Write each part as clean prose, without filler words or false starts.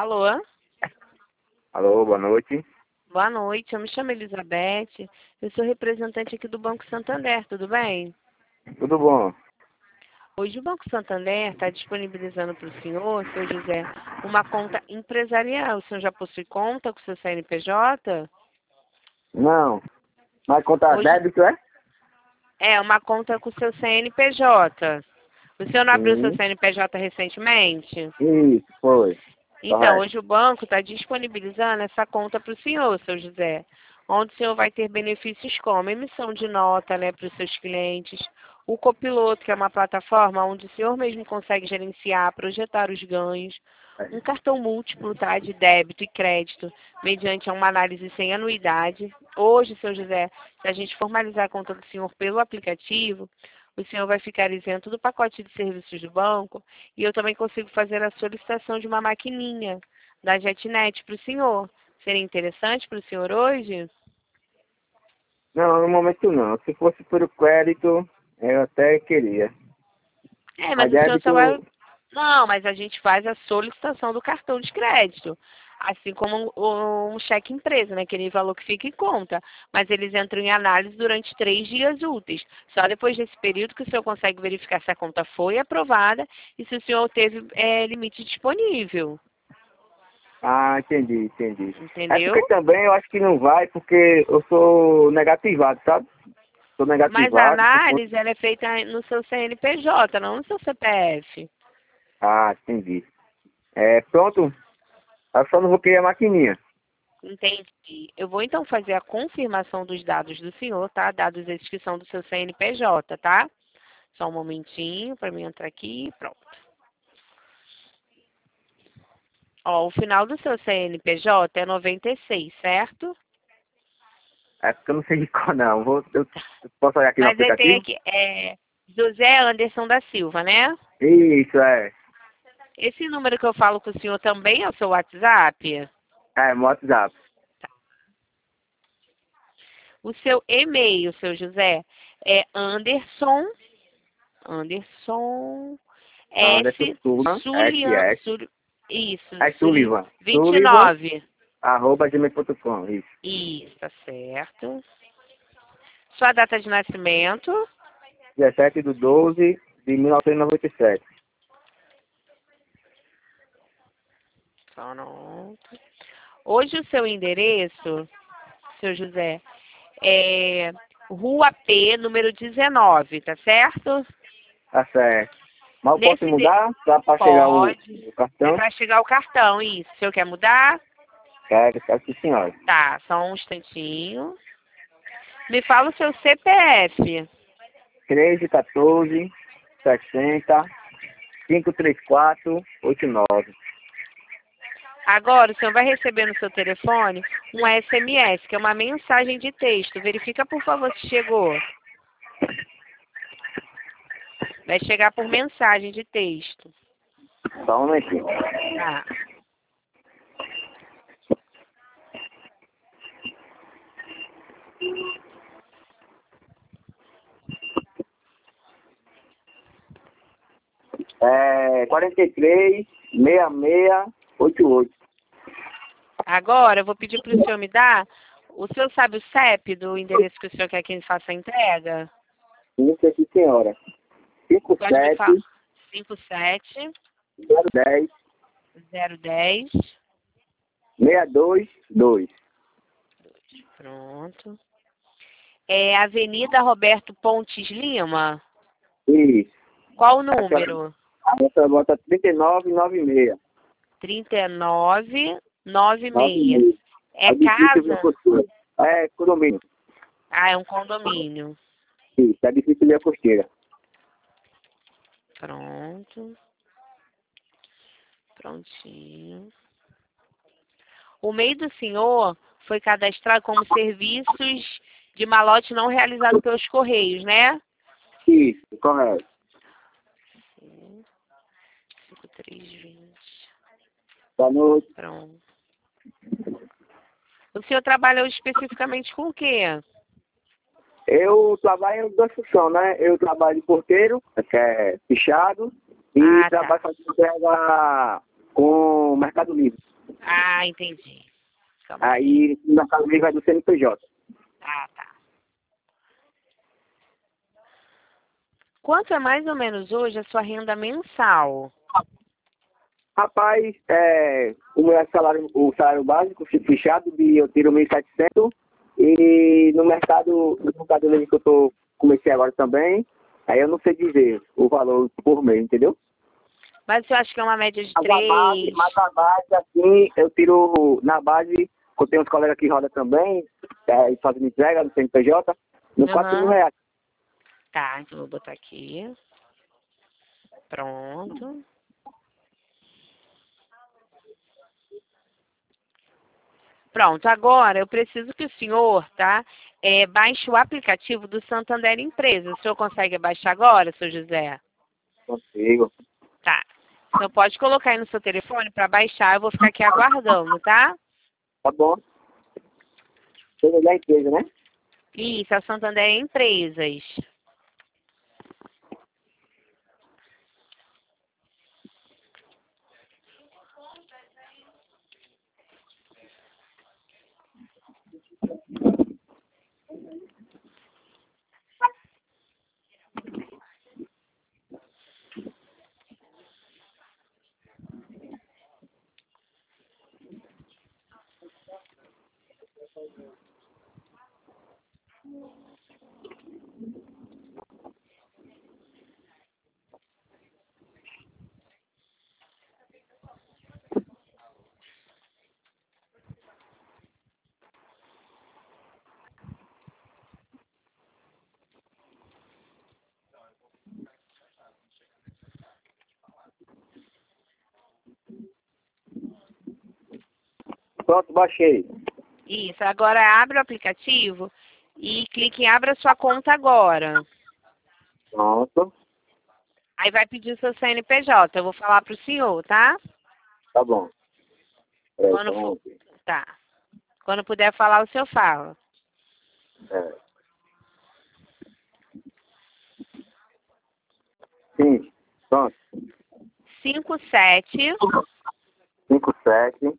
Alô? Alô, boa noite. Boa noite, eu me chamo Elizabeth, eu sou representante aqui do Banco Santander, tudo bem? Tudo bom? Hoje o Banco Santander está disponibilizando para o senhor, seu José, uma conta empresarial. O senhor já possui conta com o seu CNPJ? Não. Mas conta Hoje débito, é? é uma conta com o seu CNPJ. O senhor não abriu seu Sim. CNPJ recentemente? Isso, foi. Então, Correto. hoje o banco está disponibilizando essa conta para o senhor, seu José, onde o senhor vai ter benefícios como emissão de nota, né, para os seus clientes, o Copiloto, que é uma plataforma onde o senhor mesmo consegue gerenciar, projetar os ganhos, um cartão múltiplo, tá, de débito e crédito, mediante uma análise sem anuidade. Hoje, seu José, se a gente formalizar a conta do senhor pelo aplicativo, o senhor vai ficar isento do pacote de serviços do banco e eu também consigo fazer a solicitação de uma maquininha da JetNet para o senhor. Seria interessante para o senhor hoje? Não, no momento não. Se fosse por crédito, eu até queria. É, Mas mas o senhor só vai... débito, Não, mas a gente faz a solicitação do cartão de crédito. Assim como um cheque empresa, né? Aquele valor que fica em conta. Mas eles entram em análise durante 3 dias úteis. Só depois desse período que o senhor consegue verificar se a conta foi aprovada e se o senhor teve limite disponível. entendi. É porque Entendeu? também eu acho que não vai, porque eu sou negativado, sabe? Sou Mas a negativado. Se fosse... análise ela é feita no seu CNPJ, não no seu CPF. Ah, entendi. É, pronto. Eu só não vou querer a maquininha. Entendi. Eu vou então fazer a confirmação dos dados do senhor, tá? Dados esses que são do seu CNPJ, tá? Só um momentinho para mim entrar aqui. Pronto. Ó, o final do seu CNPJ é 96, certo? É porque eu não sei de qual não. Eu posso olhar aqui no Mas aí tem aplicativo? aqui, José Anderson da Silva, né? Isso, é. Esse número que eu falo com o senhor também é o seu WhatsApp? É, meu WhatsApp. O seu e-mail, seu José, é Anderson Anderson S. Sullivan, Sulian, SS, isso, Sullivan, Sullivan, 29. @gmail.com, isso. Isso, tá certo. Sua data de nascimento. 17/12/1997. Pronto. Hoje o seu endereço, seu José, é Rua P, número 19, tá certo? Tá certo. Mas eu posso Nesse mudar para chegar pode. o É cartão? para chegar o cartão, isso. O senhor quer mudar? Quero sim, senhora. Tá, só um instantinho. Me fala o seu CPF. 13 14 60 534 89. Agora, o senhor vai receber no seu telefone um SMS, que é uma mensagem de texto. Verifica, por favor, se chegou. Vai chegar por mensagem de texto. Só um momentinho. Tá. É 43 66 88. Agora, eu vou pedir para o senhor me dar. O senhor sabe o CEP do endereço que o senhor quer que faça a entrega? Isso aqui, senhora. Pode me falar. 57 57 010 010. 622. Pronto. É Avenida Roberto Pontes Lima. Isso. Qual o Essa, número? a outra bota 3996. 3996. 96. É Edifício Via casa? Costeira. É condomínio. Ah, é um condomínio. Isso, edifício Via Costeira. Pronto. Prontinho. O MEI do senhor foi cadastrado como serviços de malote não realizado pelos Correios, né? Isso, correto. 5320. Boa noite. Pronto. O senhor trabalhou especificamente com o quê? Eu trabalho em duas funções, né? Eu trabalho de porteiro, que é fichado, e Ah, tá. trabalho fazendo entrega com o Mercado Livre. Ah, entendi. Calma aí. Aí no Mercado Livre vai do CNPJ. Ah, tá. Quanto é mais ou menos hoje a sua renda mensal? Rapaz, o meu salário, o salário básico fechado, eu tiro 1.700 e no mercado livre que comecei agora também, aí eu não sei dizer o valor por mês, entendeu? Mas você acha que é uma média de Mas a base, 3? mas a base, assim, eu tiro na base, que eu tenho uns colegas que rodam também, eles fazem entrega no CNPJ, no 4 mil Aham. reais. Tá, então vou botar aqui. Pronto. Pronto, agora eu preciso que o senhor, tá, baixe o aplicativo do Santander Empresa. O senhor consegue baixar agora, seu José? Consigo. Tá. O senhor pode colocar aí no seu telefone para baixar, eu vou ficar aqui aguardando, tá? Tá bom. Seja da empresa, né? Isso, a Santander Empresas. Pronto, baixei. Isso, agora abre o aplicativo e clique em Abra sua conta agora. Pronto. Aí vai pedir o seu CNPJ. Eu vou falar pro senhor, tá? Tá bom. É, Quando for. então, Tá. Quando puder falar, o senhor fala. é, sim, pronto. 57 57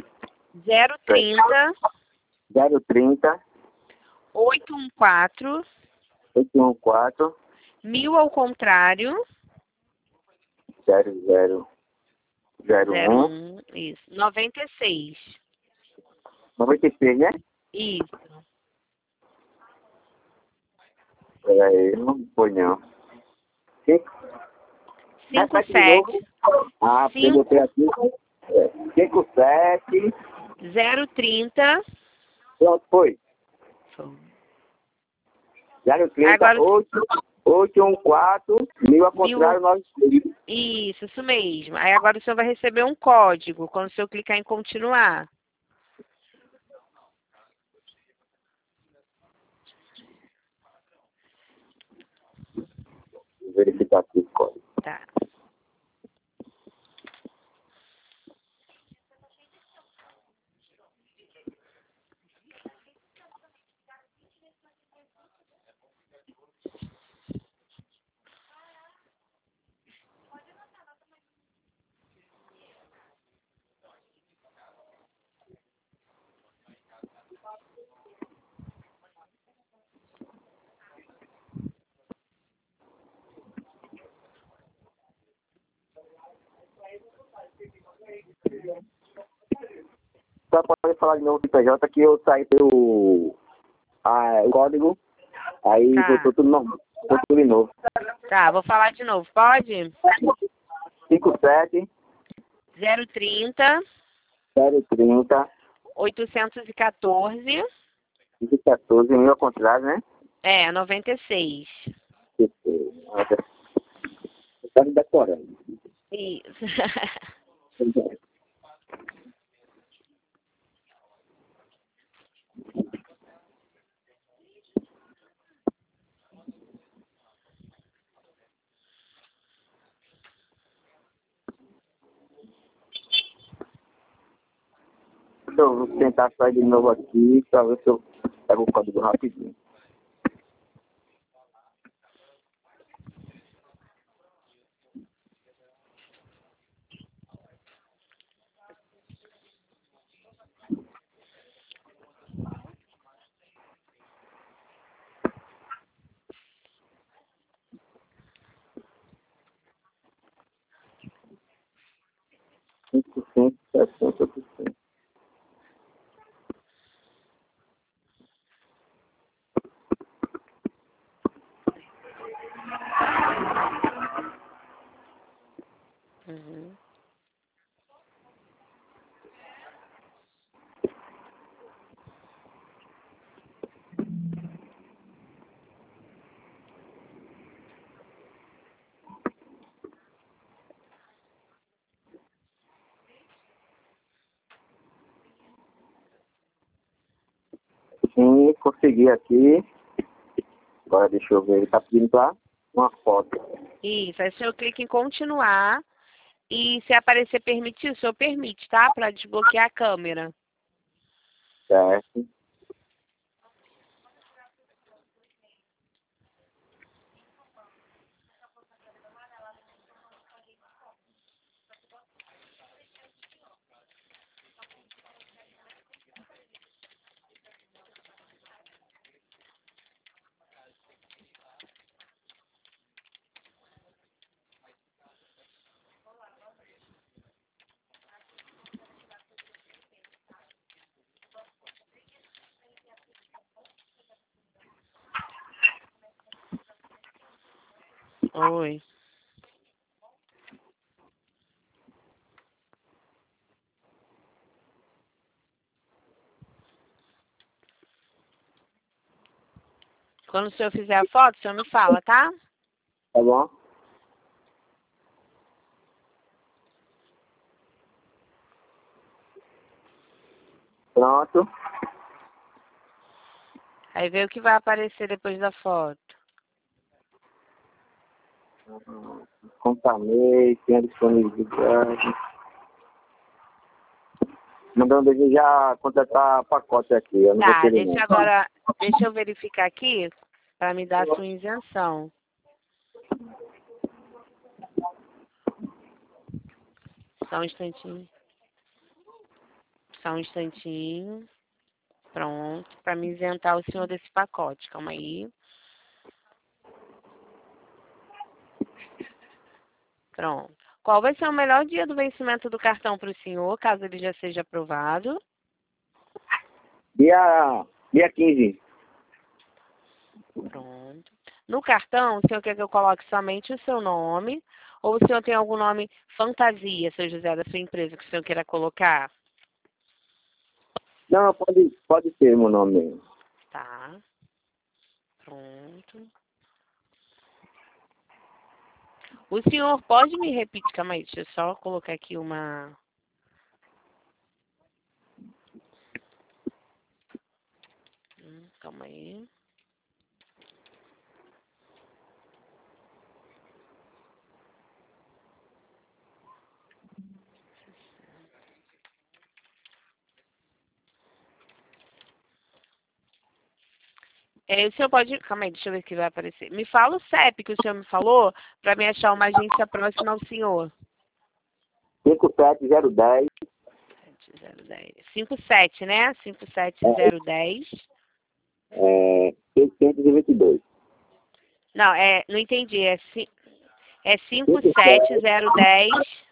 030 030 814 814 1000 ao contrário. 0001 01. Isso. 96. 96, né? Isso. Peraí, não foi não. Repete de novo. 57 Ah, porque eu botei 5 aqui. 57. 030. Pronto, foi. 030 Agora 814 1000 ao 1000. contrário 96. Isso mesmo. Aí agora o senhor vai receber um código quando o senhor clicar em continuar. Vou verificar aqui o código. Tá. Só pode falar de novo do PJ que eu saí pelo o código, aí Tá. botou tudo normal. Botou tudo de novo. Tá, vou falar de novo. Pode? 57 030 030 814. 14 1000 ao contrário, né? 96. Tá me decorando. Isso. Eu vou tentar sair de novo aqui pra ver se eu pego o código rapidinho. 556085. Uhum. Sim, consegui aqui. Agora deixa eu ver, ele tá pedindo pra uma foto. Isso, aí o senhor clica em continuar e se aparecer permitir, o senhor permite, tá? Para desbloquear a câmera. Certo. Oi. Quando o senhor fizer a foto, o senhor me fala, tá? Tá bom? Pronto. Aí vê o que vai aparecer depois da foto. Contamei, tem a disponibilidade. Mandando desejar contratar pacote aqui. Eu não vou Tá, querer não. deixa eu verificar aqui para me dar a sua isenção. Só um instantinho. Só um instantinho. Pronto, para me isentar o senhor desse pacote. Calma aí. Pronto. Qual vai ser o melhor dia do vencimento do cartão para o senhor, caso ele já seja aprovado? Dia 15. Pronto. No cartão, o senhor quer que eu coloque somente o seu nome? Ou o senhor tem algum nome fantasia, seu José, da sua empresa, que o senhor queira colocar? Não, pode ser meu nome mesmo. Tá. Pronto. O senhor pode me repetir? Calma aí, deixa eu só colocar aqui uma... Calma aí. O senhor pode... Calma aí, deixa eu ver o que vai aparecer. Me fala o CEP que o senhor me falou para me achar uma agência próxima ao senhor. 57010. 57, né? 57010. 622. Não, não entendi. É 57010.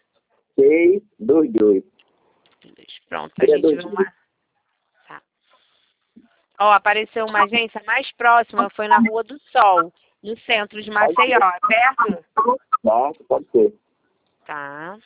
622. Pronto, a gente vê uma... Tá. Ó, apareceu uma agência mais próxima, foi na Rua do Sol, no centro de Maceió. É perto? Tá, pode ser. Tá.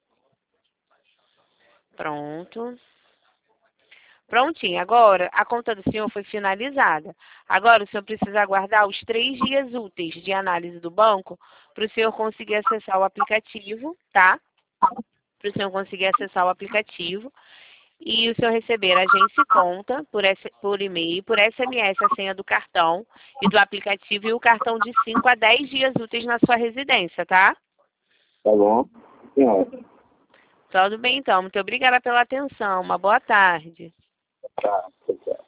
Pronto. Prontinho. Agora, a conta do senhor foi finalizada. Agora, o senhor precisa aguardar os 3 dias úteis de análise do banco para o senhor conseguir acessar o aplicativo, tá? Para o senhor conseguir acessar o aplicativo e o senhor receber a agência e conta por e-mail, por SMS, a senha do cartão e do aplicativo e o cartão de 5 a 10 dias úteis na sua residência, tá? Tá bom. Senhora. Tudo bem, então. Muito obrigada pela atenção. Uma boa tarde. Tá, tá.